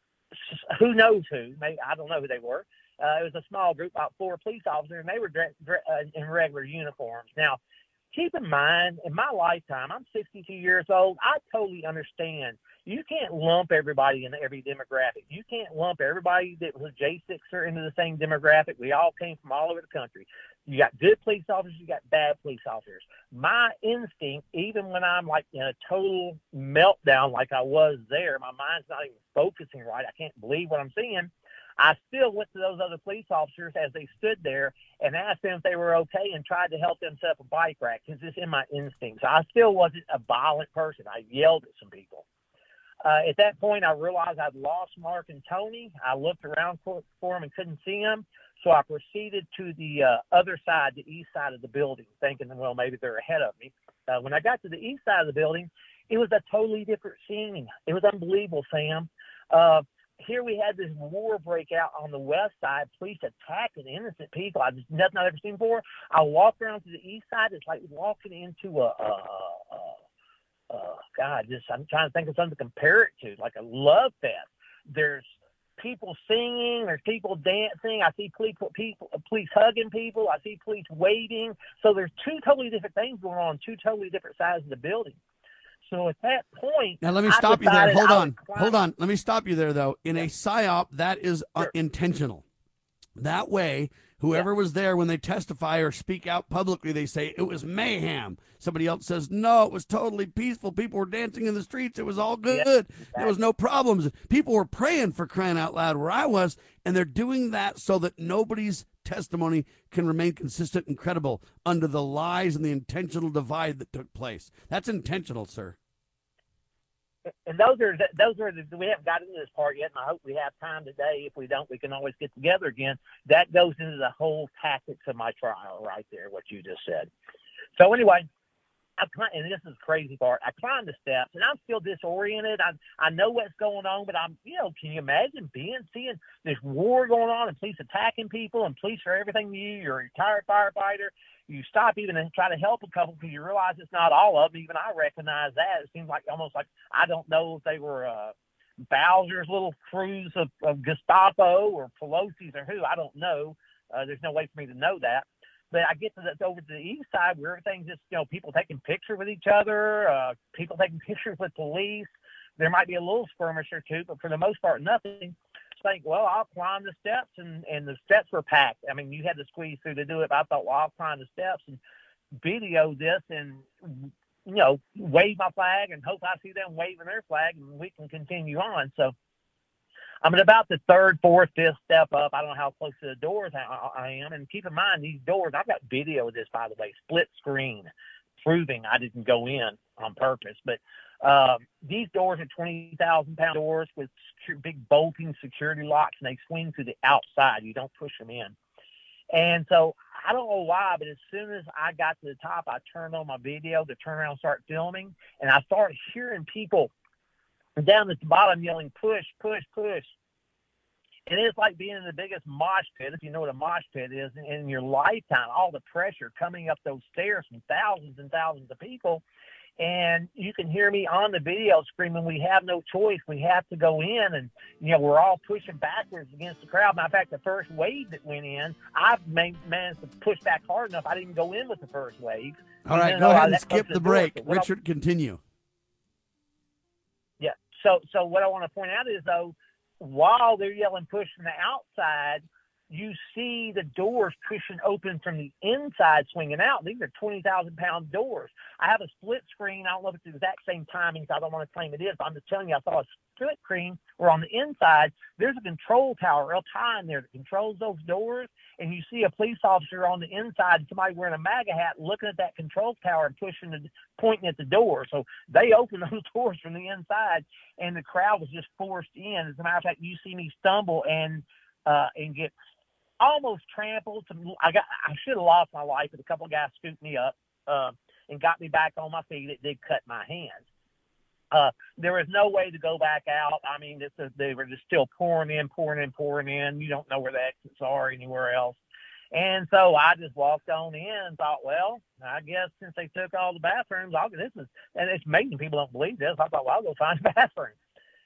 C: who knows who. Maybe, I don't know who they were. Uh, it was a small group, about four police officers, and they were dre- dre- uh, in regular uniforms. Now, keep in mind, in my lifetime, I'm sixty-two years old. I totally understand. You can't lump everybody in every demographic. You can't lump everybody that was a J sixer into the same demographic. We all came from all over the country. You got good police officers, you got bad police officers. My instinct, even when I'm like in a total meltdown like I was there, my mind's not even focusing right. I can't believe what I'm seeing. I still went to those other police officers as they stood there and asked them if they were okay and tried to help them set up a bike rack because it's in my instincts. I still wasn't a violent person. I yelled at some people. Uh, at that point, I realized I'd lost Mark and Tony. I looked around for, for them and couldn't see them. So I proceeded to the uh, other side, the east side of the building, thinking, well, maybe they're ahead of me. Uh, when I got to the east side of the building, it was a totally different scene. It was unbelievable, Sam. Uh, here we had this war break out on the west side, police attacking innocent people. I just nothing I've ever seen before. I walked around to the east side. It's like walking into a, a, a, a uh, God, just I'm trying to think of something to compare it to, like a love fest. There's people singing, there's people dancing. I see police, people, police hugging people. I see police waving. So there's two totally different things going on, two totally different sides of the building. So at that point,
B: now let me
C: I
B: stop you there. Hold on,
C: climb-
B: hold on. Let me stop you there, though. In
C: yeah.
B: a psyop, that is uh,
C: sure.
B: intentional. That way, whoever
C: yeah.
B: was there when they testify or speak out publicly, they say it was mayhem. Somebody else says, no, it was totally peaceful. People were dancing in the streets. It was all good.
C: Yeah, exactly.
B: There was no problems. People were praying, for crying out loud, where I was, and they're doing that so that nobody's testimony can remain consistent and credible under the lies and the intentional divide that took place. That's intentional, sir.
C: And those are those are the, we haven't got into this part yet, and I hope we have time today. If we don't, we can always get together again. That goes into the whole tactics of my trial right there, what you just said. So anyway, I and this is the crazy part. I climbed the steps, and I'm still disoriented. I I know what's going on, but I'm you know, can you imagine being seeing this war going on and police attacking people and police are everything to you? You're a retired firefighter. You stop even and try to help a couple because you realize it's not all of them. Even I recognize that. It seems like almost like I don't know if they were uh, Bowser's little crews of, of Gestapo or Pelosi's or who. I don't know. Uh, there's no way for me to know that. But I get to the, over to the east side where everything's just, you know, people taking pictures with each other, uh, people taking pictures with police. There might be a little skirmish or two, but for the most part, nothing. Think, well, I'll climb the steps, and, and the steps were packed. I mean, you had to squeeze through to do it, but I thought, well, I'll climb the steps and video this and, you know, wave my flag and hope I see them waving their flag and we can continue on. So I'm at about the third, fourth, fifth step up. I don't know how close to the doors I, I am. And keep in mind, these doors, I've got video of this, by the way, split screen, proving I didn't go in on purpose. But um, these doors are twenty thousand pound doors with secure, big bolting security locks, and they swing to the outside. You don't push them in. And so I don't know why, but as soon as I got to the top, I turned on my video to turn around and start filming, and I started hearing people down at the bottom yelling, push, push, push. And it's like being in the biggest mosh pit, if you know what a mosh pit is, in your lifetime, all the pressure coming up those stairs from thousands and thousands of people. And you can hear me on the video screaming, we have no choice. We have to go in. And, you know, we're all pushing backwards against the crowd. Matter of fact, the first wave that went in, I've managed to push back hard enough. I didn't go in with the first wave.
B: All right, go ahead and skip the break. Richard, continue.
C: Yeah. So, so what I want to point out is, though, while they're yelling push from the outside, you see the doors pushing open from the inside, swinging out. These are twenty thousand pound doors. I have a split screen. I don't know if it's the exact same timing, so I don't want to claim it is, but I'm just telling you, I saw a split screen where on the inside, there's a control tower real high in there that controls those doors, and you see a police officer on the inside, somebody wearing a MAGA hat, looking at that control tower and pushing, the, pointing at the door. So they open those doors from the inside, and the crowd was just forced in. As a matter of fact, you see me stumble and uh, and get almost trampled. I got, I should have lost my life, but a couple of guys scooped me up uh, and got me back on my feet. It did cut my hands. Uh, there was no way to go back out. I mean, it's a, they were just still pouring in, pouring in, pouring in. You don't know where the exits are anywhere else. And so I just walked on in and thought, well, I guess since they took all the bathrooms, I'll, this is, and it's amazing people don't believe this. I thought, well, I'll go find a bathroom.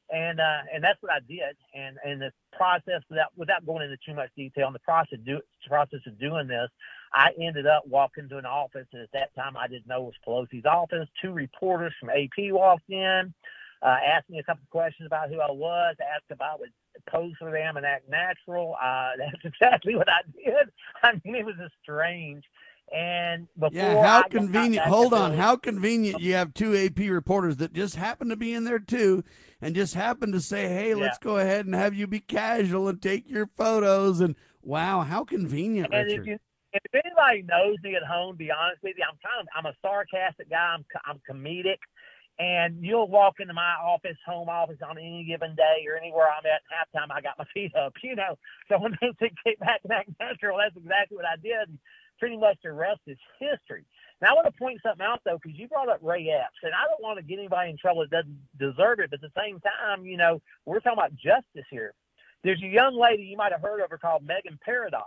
C: And uh, and that's what I did. And and the process, without without going into too much detail, in the process do, process of doing this, I ended up walking to an office, and at that time I didn't know it was Pelosi's office. Two reporters from A P walked in, uh, asked me a couple of questions about who I was, asked if I would pose for them and act natural. Uh, that's exactly what I did. I mean, it was just strange. And before
B: yeah, how
C: I
B: convenient. Hold on. How convenient you have two A P reporters that just happen to be in there too and just happen to say, hey, yeah. let's go ahead and have you be casual and take your photos. And wow, how convenient,
C: and
B: Richard.
C: If, you, if anybody knows me at home, be honest with you, I'm kind of, I'm a sarcastic guy. I'm, I'm comedic. And you'll walk into my office, home office on any given day or anywhere I'm at, halftime I got my feet up, you know. So when they say get back and act natural, that's exactly what I did. Pretty much the rest is history. Now, I want to point something out, though, because you brought up Ray Epps, and I don't want to get anybody in trouble that doesn't deserve it, but at the same time, you know, we're talking about justice here. There's a young lady you might have heard of her called Megan Paradise.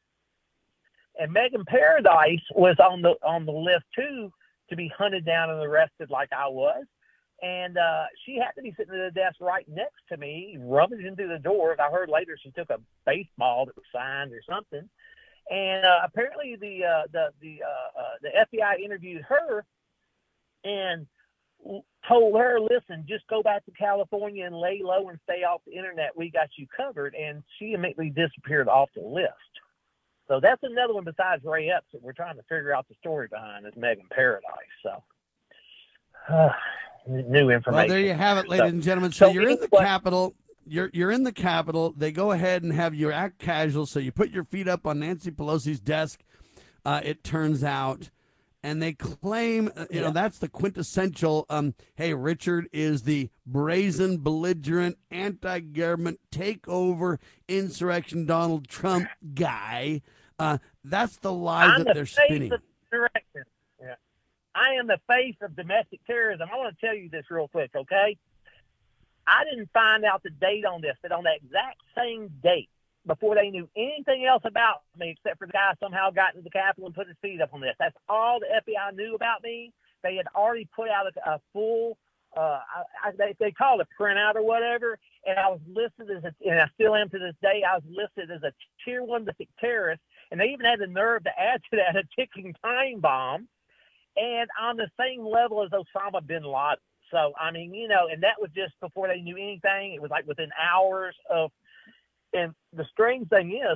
C: And Megan Paradise was on the on the list, too, to be hunted down and arrested like I was. And uh, she happened to be sitting at the desk right next to me, rummaging through the door. I heard later she took a baseball that was signed or something. And uh, apparently the uh, the the uh, uh, the F B I interviewed her and told her, "Listen, just go back to California and lay low and stay off the internet. We got you covered." And she immediately disappeared off the list. So that's another one besides Ray Epps that we're trying to figure out the story behind is Megan Paradise. So uh, new information.
B: Well, there you have it, ladies
C: so,
B: and gentlemen. So, so you're in the
C: what,
B: Capitol. You're you're in the Capitol. They go ahead and have you act casual. So you put your feet up on Nancy Pelosi's desk, uh, it turns out, and they claim, uh, you yeah. know, that's the quintessential, um, hey, Richard is the brazen, belligerent, anti-government, takeover, insurrection, Donald Trump guy. Uh, that's the lie
C: I'm
B: that
C: the
B: they're
C: face
B: spinning.
C: Of insurrection. Yeah. I am the face of domestic terrorism. I want to tell you this real quick, okay? I didn't find out the date on this, but on that exact same date, before they knew anything else about me, except for the guy somehow got into the Capitol and put his feet up on this. That's all the F B I knew about me. They had already put out a, a full, uh, I, I, they, they call it a printout or whatever, and I was listed as a, and I still am to this day, I was listed as a tier one terrorist, and they even had the nerve to add to that a ticking time bomb, and on the same level as Osama bin Laden. So, I mean, you know, and that was just before they knew anything. It was like within hours of, and the strange thing is,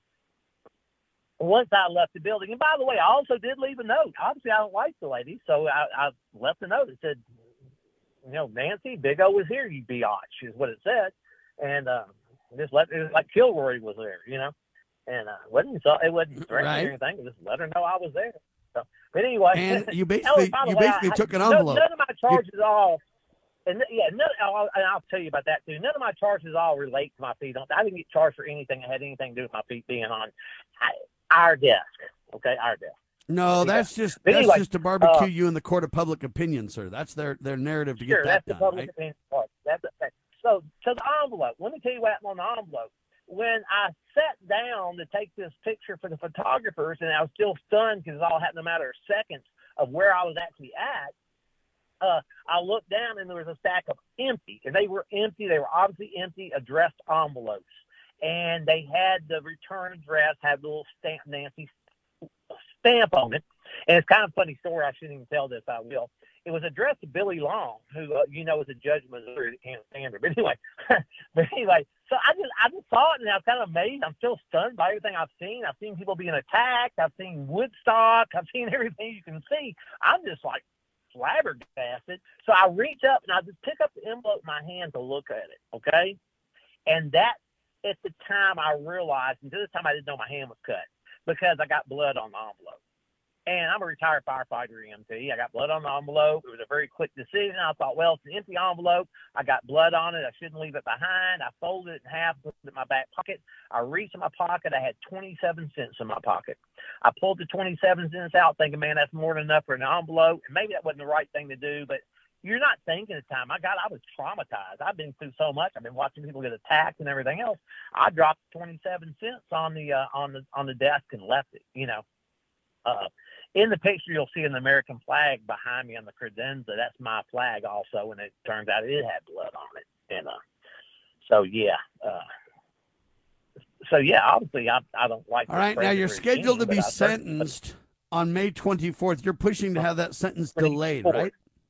C: once I left the building, and by the way, I also did leave a note. Obviously, I don't like the lady, so I, I left a note. It said, you know, Nancy, Big O was here, you biatch, is what it said. And uh, just let, it was like Kilroy was there, you know. And uh, wasn't so it wasn't threatening right. or anything. Just let her know I was there. So, but anyway,
B: and you basically
C: oh,
B: you
C: way,
B: basically
C: I,
B: took an
C: none,
B: envelope.
C: None of my charges you, all, and yeah, none, I'll, and I'll tell you about that too. None of my charges all relate to my feet. I didn't get charged for anything that had anything to do with my feet being on our desk. Okay, our desk.
B: No, that's just
C: but
B: that's
C: anyway,
B: just to barbecue
C: uh,
B: you in the court of public opinion, sir. That's their their narrative to
C: sure,
B: get that
C: that's
B: done.
C: The public
B: right?
C: opinion part. That's okay. So, to the envelope. Let me tell you what happened on the envelope. When I sat down to take this picture for the photographers, and I was still stunned because it all happened in a matter of seconds of where I was actually at, uh, I looked down and there was a stack of empty, and they were empty. They were obviously empty, addressed envelopes. And they had the return address, had the little stamp, Nancy stamp on it. And it's kind of a funny story. I shouldn't even tell this. I will. It was addressed to Billy Long, who, uh, you know, is a judge of Missouri that can't stand her. But anyway, but anyway, so I just, I just saw it and I was kind of amazed. I'm still stunned by everything I've seen. I've seen people being attacked. I've seen Woodstock. I've seen everything you can see. I'm just like flabbergasted. So I reach up and I just pick up the envelope in my hand to look at it. Okay. And that, at the time I realized, until this time I didn't know my hand was cut because I got blood on the envelope. And I'm a retired firefighter E M T. I got blood on the envelope. It was a very quick decision. I thought, well, it's an empty envelope. I got blood on it. I shouldn't leave it behind. I folded it in half, put it in my back pocket. I reached in my pocket. I had twenty-seven cents in my pocket. I pulled the twenty-seven cents out thinking, man, that's more than enough for an envelope. And maybe that wasn't the right thing to do, but you're not thinking at the time. I got, I was traumatized. I've been through so much. I've been watching people get attacked and everything else. I dropped twenty-seven cents on the, uh, on the, on the desk and left it, you know. Uh, in the picture, you'll see an American flag behind me on the credenza. That's my flag also, and it turns out it had blood on it. And uh, so, yeah. Uh, so, yeah, obviously, I, I don't like
B: All right, now you're
C: regime,
B: scheduled to be
C: I
B: sentenced on May twenty-fourth. You're pushing to have that sentence delayed, right?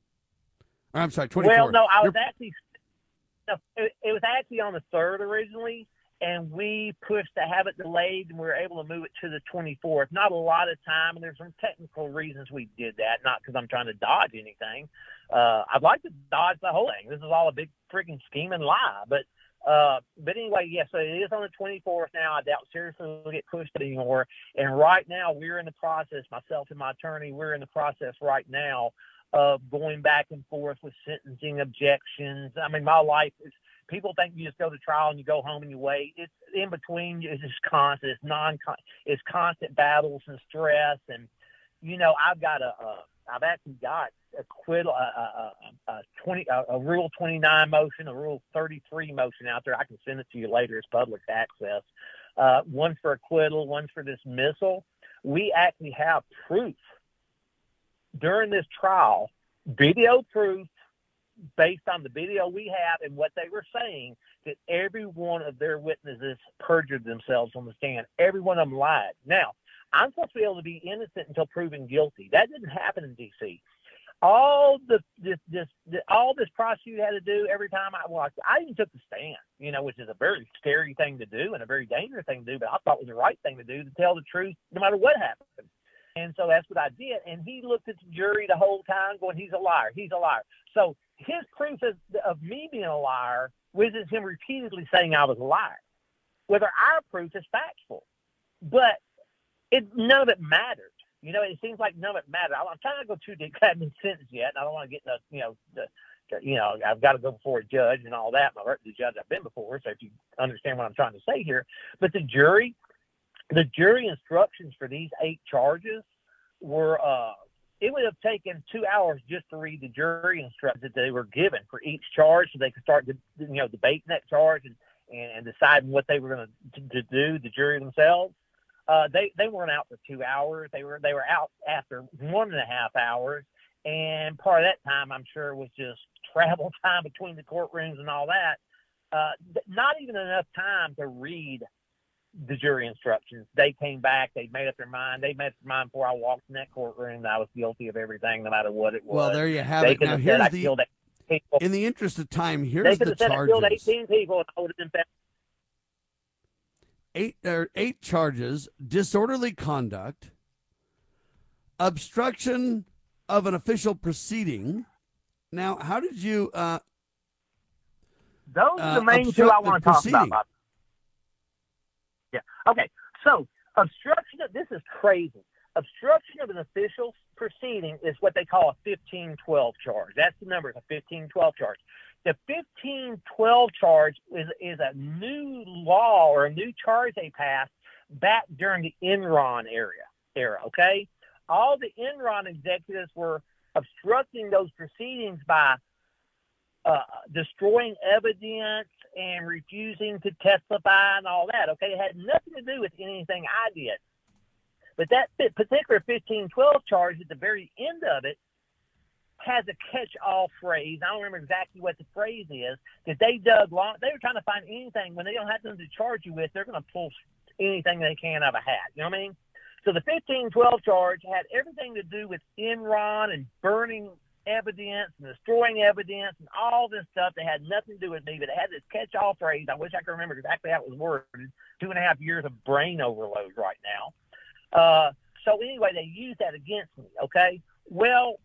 B: Or, I'm sorry, twenty-fourth.
C: Well, no, I was
B: you're...
C: actually no, it, it was actually on the third originally, and we pushed to have it delayed, and we were able to move it to the twenty-fourth. Not a lot of time, and there's some technical reasons we did that, not because I'm trying to dodge anything. Uh, I'd like to dodge the whole thing. This is all a big freaking scheme and lie. But uh, but anyway, yes, yeah, so it is on the twenty-fourth now. I doubt seriously we'll get pushed anymore. And right now, we're in the process, myself and my attorney, we're in the process right now of going back and forth with sentencing objections. I mean, my life is, people think you just go to trial and you go home and you wait. It's in between. It's just constant. It's non. It's constant battles and stress. And you know, I've got a. a I've actually got acquittal, a, a, a, a twenty, a, a Rule twenty-nine motion, a Rule thirty-three motion out there. I can send it to you later. It's public access. Uh, one's for acquittal, one's for dismissal. We actually have proof during this trial, video proof, based on the video we have and what they were saying, that every one of their witnesses perjured themselves on the stand. Every one of them lied. Now, I'm supposed to be able to be innocent until proven guilty. That didn't happen in D C. All the this this, this all this prosecutor had to do every time I watched, I even took the stand, you know, which is a very scary thing to do and a very dangerous thing to do, but I thought it was the right thing to do, to tell the truth no matter what happened. And so that's what I did. And he looked at the jury the whole time going, he's a liar, he's a liar. So his proof of, of me being a liar was him repeatedly saying I was a liar. Whether our proof is factual. But it none of it mattered. You know, it seems like none of it mattered. I'm trying to go too deep. I haven't been sentenced yet, and I don't want to get in the, you know, the, the, you know, I've got to go before a judge and all that. My the judge I've been before, so if you understand what I'm trying to say here. But the jury, the jury instructions for these eight charges were, uh, it would have taken two hours just to read the jury instructions that they were given for each charge, so they could start, to, you know, debating that charge and, and, and deciding what they were going to to do, the jury themselves. Uh, they, they weren't out for two hours. They were they were out after one and a half hours, and part of that time, I'm sure, was just travel time between the courtrooms and all that. Uh, not even enough time to read the jury instructions. They came back. They made up their mind. They made up their mind before I walked in that courtroom that I was guilty of everything, no matter what it was.
B: Well, there you have
C: they
B: it. Now,
C: have
B: here's
C: said
B: the,
C: I killed eight people.
B: In the interest of time, here's
C: they could
B: the
C: have said
B: charges.
C: I killed eighteen people and I would have been found.
B: Eight or eight charges: disorderly conduct, obstruction of an official proceeding. Now, how did you? Uh,
C: Those are the
B: uh,
C: main two I
B: obstruct
C: want
B: the
C: to talk
B: proceeding.
C: about. Yeah. Okay. So obstruction of this is crazy. Obstruction of an official proceeding is what they call a fifteen twelve charge. That's the number. It's a fifteen twelve charge. The fifteen twelve charge is, is a new law or a new charge they passed back during the Enron area, era, okay? All the Enron executives were obstructing those proceedings by uh, destroying evidence and refusing to testify and all that, okay? It had nothing to do with anything I did. But that particular fifteen twelve charge at the very end of it has a catch-all phrase. I don't remember exactly what the phrase is, that they dug long. They were trying to find anything. When they don't have something to charge you with, they're going to pull anything they can out of a hat. You know what I mean? So the fifteen twelve charge had everything to do with Enron and burning evidence and destroying evidence and all this stuff that had nothing to do with me, but it had this catch-all phrase. I wish I could remember exactly how it was worded. Two and a half years of brain overload right now. Uh, so anyway, they used that against me, okay? Well,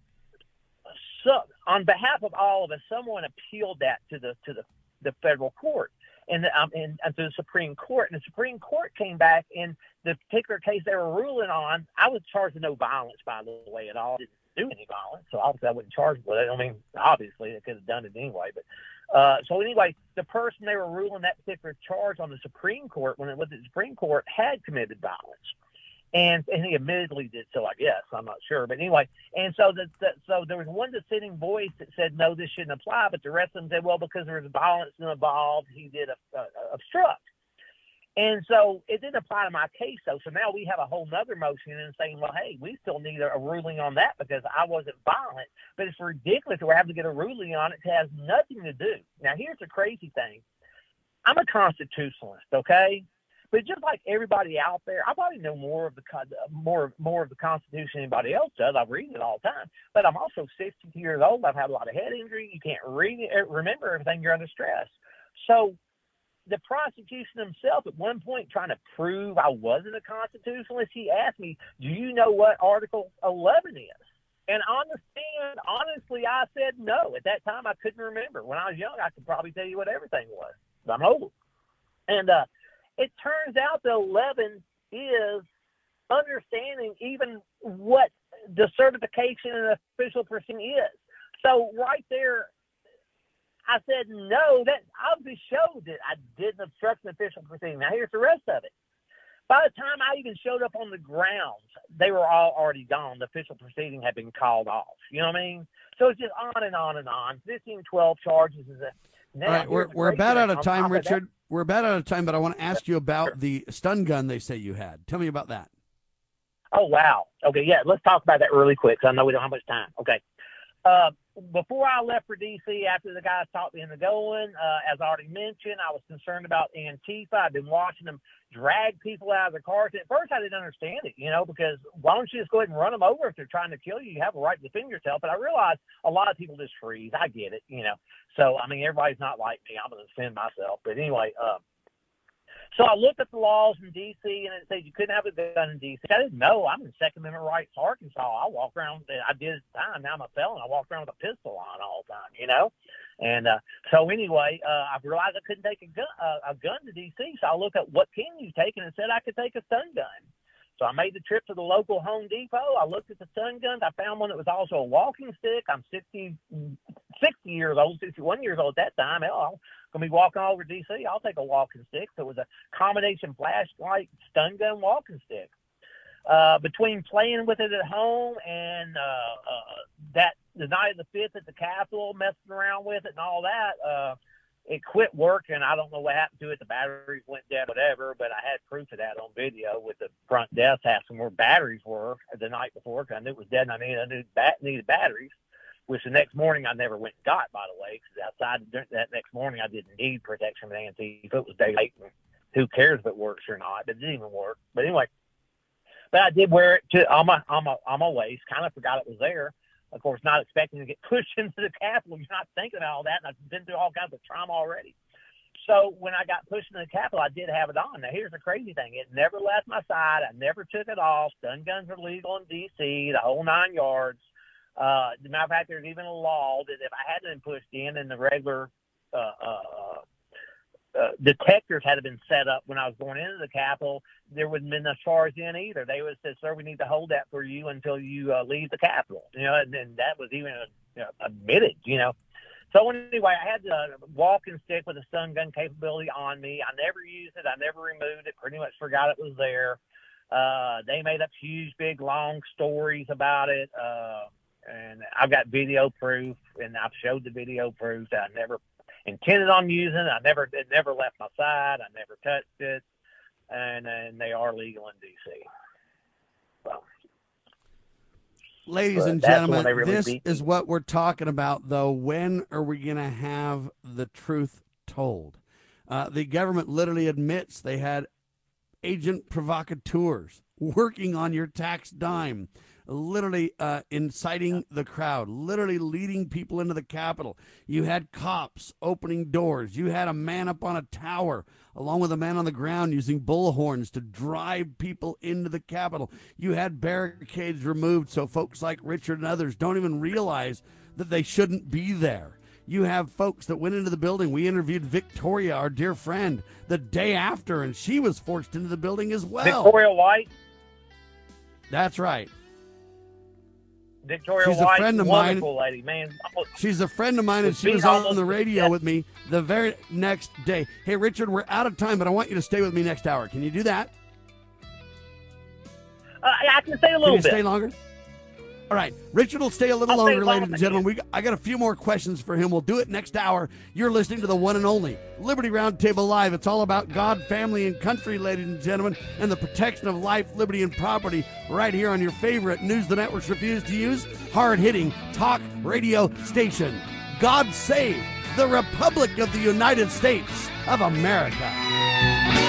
C: so on behalf of all of us, someone appealed that to the to the, the federal court and, the, um, and, and to the Supreme Court. And the Supreme Court came back in the particular case they were ruling on. I was charged with no violence, by the way, at all. I didn't do any violence, so obviously I wouldn't charge with it. I mean, obviously they could have done it anyway. But uh, so anyway, the person they were ruling that particular charge on the Supreme Court, when it was the Supreme Court, had committed violence. And, and he admittedly did so, I guess. I'm not sure. But anyway, and so the, the, so there was one dissenting voice that said, no, this shouldn't apply. But the rest of them said, well, because there was violence involved, he did a, a, a obstruct. And so it didn't apply to my case, though. So now we have a whole nother motion and saying, well, hey, we still need a, a ruling on that because I wasn't violent. But it's ridiculous that we're having to get a ruling on it that has nothing to do. Now, here's the crazy thing. I'm a constitutionalist, okay? But just like everybody out there, I probably know more of the more more of the Constitution than anybody else does. I read it all the time. But I'm also sixty years old. I've had a lot of head injury. You can't read it, remember everything. You're under stress. So the prosecution himself at one point trying to prove I wasn't a constitutionalist, he asked me, do you know what Article eleven is? And on the stand, honestly, I said no. At that time, I couldn't remember. When I was young, I could probably tell you what everything was. I'm old. And uh, it turns out that eleven is understanding even what the certification and official proceeding is. So right there, I said no. That obviously showed that I didn't obstruct an official proceeding. Now here's the rest of it. By the time I even showed up on the grounds, they were all already gone. The official proceeding had been called off. You know what I mean? So it's just on and on and on. fifteen, twelve charges is a Now,
B: All right, we're, we're about out of time, Richard.
C: That,
B: we're about out of time, but I want to ask you about the stun gun they say you had. Tell me about that.
C: Oh, wow. Okay, yeah, let's talk about that really quick because I know we don't have much time. Okay. Uh, before I left for D C, after the guys taught me in the going, uh, as I already mentioned, I was concerned about Antifa. I've been watching them drag people out of their cars. At first, I didn't understand it, you know, because why don't you just go ahead and run them over if they're trying to kill you? You have a right to defend yourself. But I realized a lot of people just freeze. I get it, you know. So, I mean, everybody's not like me. I'm going to defend myself. But anyway, uh, so I looked at the laws in D C, and it said you couldn't have a gun in D C. I didn't know. I'm in Second Amendment rights, Arkansas. I walk around. I did at the time. Now I'm a felon. I walk around with a pistol on all the time, you know. And uh, so anyway, uh, I realized I couldn't take a gun, uh, a gun to D C. So I looked at what can you take, and it said I could take a stun gun. So I made the trip to the local Home Depot. I looked at the stun guns. I found one that was also a walking stick. I'm sixty, sixty years old, sixty-one years old at that time. Hell, I'm going to be walking all over D C. I'll take a walking stick. So it was a combination flashlight stun gun walking stick. Uh, between playing with it at home and uh, uh, that the night of the fifth at the Capitol, messing around with it and all that, uh, it quit working. I don't know what happened to it. The batteries went dead, whatever, but I had proof of that on video with the front desk asking where batteries were the night before because I knew it was dead and I needed, I knew bat, needed batteries, which the next morning I never went and got, by the way, because outside that next morning I didn't need protection from Antifa. It was daylight, and who cares if it works or not? It didn't even work. But anyway, but I did wear it to, on, my, on, my, on my waist, kind of forgot it was there. Of course, not expecting to get pushed into the Capitol. You're not thinking about all that, and I've been through all kinds of trauma already. So when I got pushed into the Capitol, I did have it on. Now, here's the crazy thing. It never left my side. I never took it off. Stun guns are legal in D C, the whole nine yards. Uh, as a matter of fact, there's even a law that if I hadn't been pushed in and the regular uh, uh, uh, detectors had been set up when I was going into the Capitol, there wouldn't have been a charge in either. They would have said, sir, we need to hold that for you until you uh, leave the Capitol. You know, and, and that was even uh, you know, admitted, you know. So anyway, I had the walking stick with a stun gun capability on me. I never used it. I never removed it. Pretty much forgot it was there. Uh, they made up huge, big, long stories about it. Uh, and I've got video proof, and I've showed the video proof that I never intended on using it. I never, it never left my side. I never touched it. And, and they are legal in D C. So.
B: Ladies
C: But
B: and
C: that's
B: gentlemen,
C: when they really
B: this
C: beat
B: is
C: me.
B: what we're talking about, though. When are we going to have the truth told? Uh, the government literally admits they had agent provocateurs working on your tax dime, literally uh, inciting the crowd, literally leading people into the Capitol. You had cops opening doors. You had a man up on a tower along with a man on the ground using bullhorns to drive people into the Capitol. You had barricades removed so folks like Richard and others don't even realize that they shouldn't be there. You have folks that went into the building. We interviewed Victoria, our dear friend, the day after, and she was forced into the building as well.
C: Victoria White.
B: That's right.
C: Victoria
B: She's a
C: White,
B: friend of
C: wonderful
B: mine.
C: lady, man.
B: She's a friend of mine, and
C: Was
B: she
C: being
B: was on
C: almost
B: the radio
C: death.
B: with me the very next day. Hey, Richard, we're out of time, but I want you to stay with me next hour. Can you do that?
C: Uh, I can stay a
B: Can
C: little
B: you
C: bit.
B: stay longer? All right, Richard will stay a little
C: I'll stay
B: longer,
C: as long
B: ladies and
C: as I
B: gentlemen.
C: can.
B: We I got a few more questions for him. We'll do it next hour. You're listening to the one and only Liberty Roundtable Live. It's all about God, family, and country, ladies and gentlemen, and the protection of life, liberty, and property right here on your favorite News the Networks refuse to use, hard-hitting talk radio station. God save the Republic of the United States of America.